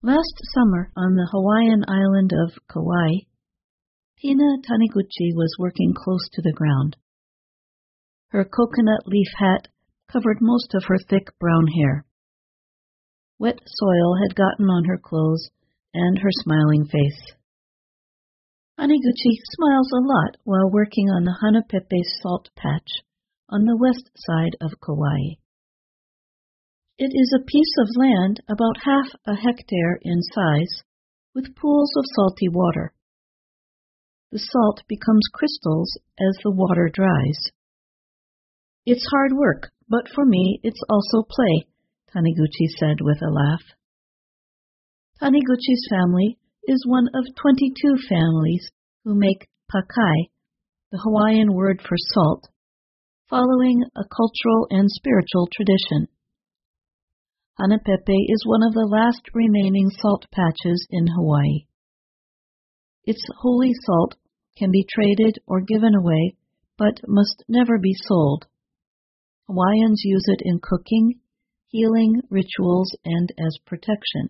Last summer, on the Hawaiian island of Kauai, Tina Taniguchi was working close to the ground. Her coconut leaf hat covered most of her thick brown hair. Wet soil had gotten on her clothes and her smiling face. Taniguchi smiles a lot while working on the Hanapepe salt patch on the west side of Kauai. It is a piece of land about half a hectare in size, with pools of salty water. The salt becomes crystals as the water dries. It's hard work, but for me it's also play, Taniguchi said with a laugh. Taniguchi's family is one of 22 families who make pakai, the Hawaiian word for salt, following a cultural and spiritual tradition. Hanapepe is one of the last remaining salt patches in Hawaii. Its holy salt can be traded or given away, but must never be sold. Hawaiians use it in cooking, healing, rituals, and as protection.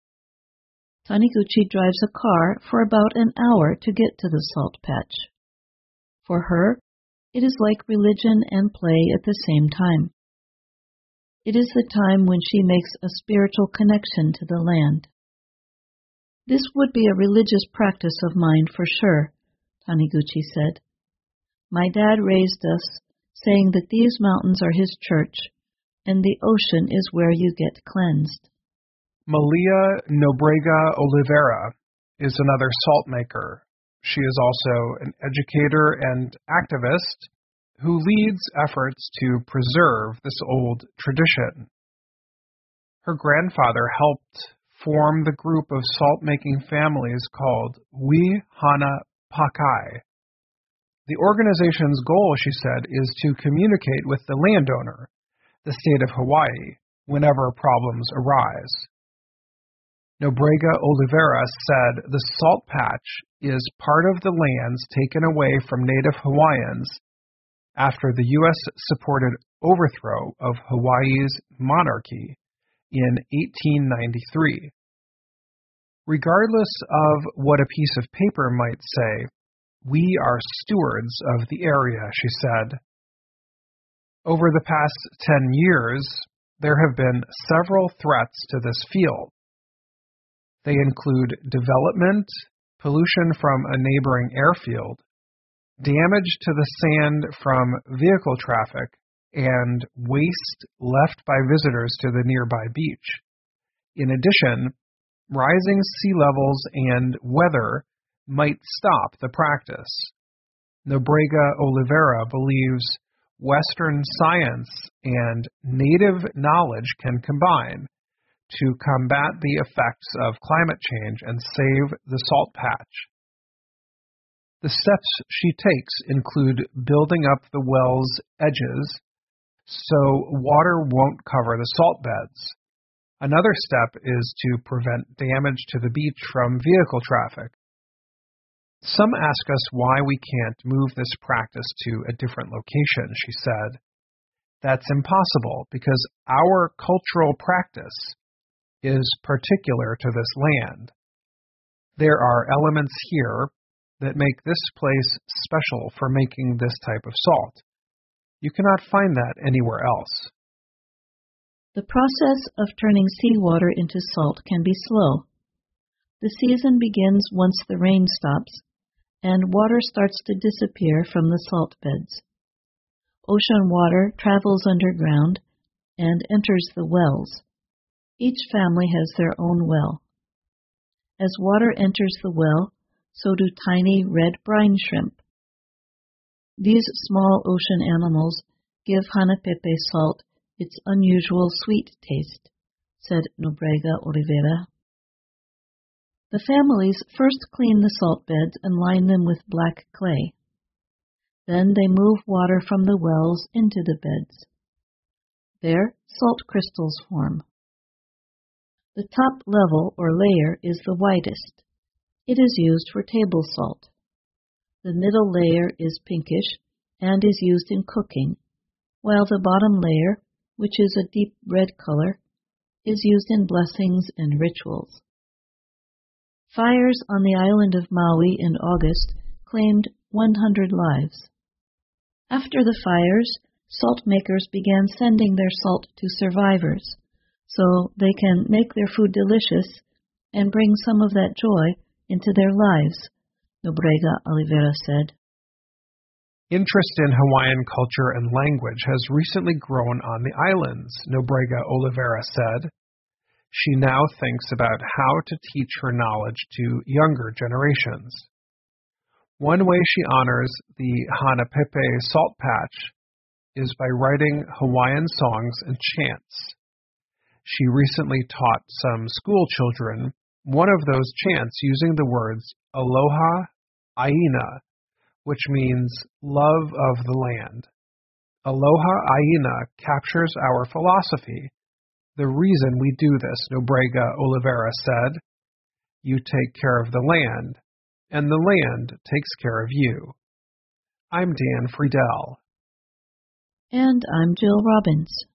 Taniguchi drives a car for about an hour to get to the salt patch. For her, it is like religion and play at the same time. It is the time when she makes a spiritual connection to the land. This would be a religious practice of mine for sure, Taniguchi said. My dad raised us, saying that these mountains are his church, and the ocean is where you get cleansed. Malia Nobrega Oliveira is another salt maker. She is also an educator and activist who leads efforts to preserve this old tradition. Her grandfather helped form the group of salt-making families called We Hana Pakai. The organization's goal, she said, is to communicate with the landowner, the state of Hawaii, whenever problems arise. Nobrega Oliveira said the salt patch is part of the lands taken away from Native Hawaiians after the U.S.-supported overthrow of Hawaii's monarchy in 1893. Regardless of what a piece of paper might say, we are stewards of the area, she said. Over the past 10 years, there have been several threats to this field. They include development, pollution from a neighboring airfield, damage to the sand from vehicle traffic, and waste left by visitors to the nearby beach. In addition, rising sea levels and weather might stop the practice. Nobrega Oliveira believes Western science and native knowledge can combine to combat the effects of climate change and save the salt patch. The steps she takes include building up the well's edges so water won't cover the salt beds. Another step is to prevent damage to the beach from vehicle traffic. Some ask us why we can't move this practice to a different location, she said. That's impossible because our cultural practice is particular to this land. There are elements here that make this place special for making this type of salt. You cannot find that anywhere else. The process of turning seawater into salt can be slow. The season begins once the rain stops, and water starts to disappear from the salt beds. Ocean water travels underground and enters the wells. Each family has their own well. As water enters the well, so do tiny red brine shrimp. These small ocean animals give Hanapepe salt its unusual sweet taste, said Nobrega Oliveira. The families first clean the salt beds and line them with black clay. Then they move water from the wells into the beds. There, salt crystals form. The top level or layer is the widest. It is used for table salt. The middle layer is pinkish and is used in cooking, while the bottom layer, which is a deep red color, is used in blessings and rituals. Fires on the island of Maui in August claimed 100 lives. After the fires, salt makers began sending their salt to survivors so they can make their food delicious and bring some of that joy into their lives, Nobrega Oliveira said. Interest in Hawaiian culture and language has recently grown on the islands, Nobrega Oliveira said. She now thinks about how to teach her knowledge to younger generations. One way she honors the Hanapepe salt patch is by writing Hawaiian songs and chants. She recently taught some school children one of those chants using the words Aloha Aina, which means love of the land. Aloha Aina captures our philosophy. The reason we do this, Nobrega Oliveira said, you take care of the land, and the land takes care of you. I'm Dan Friedel. And I'm Jill Robbins.